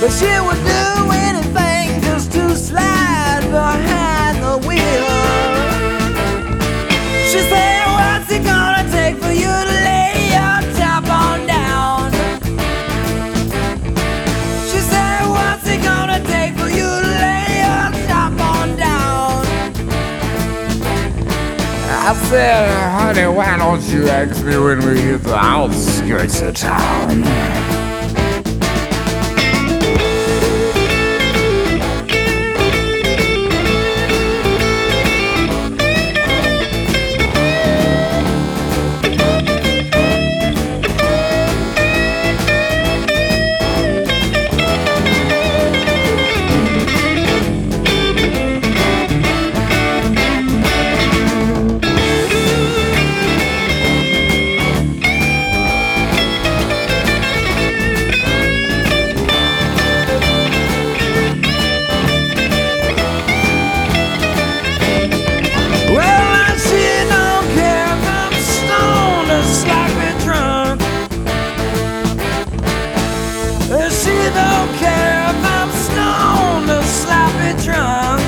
but she would do anything just to slide behind the wheel. She said, what's it gonna take for you to lay your top on down? She said, what's it gonna take for you to lay your top on down? I said, honey, why don't you ask me when we hit the outskirts of town? She don't care if I'm stoned or sloppy drunk.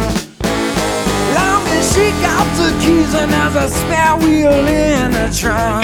Long as she got the keys and has a spare wheel in the trunk.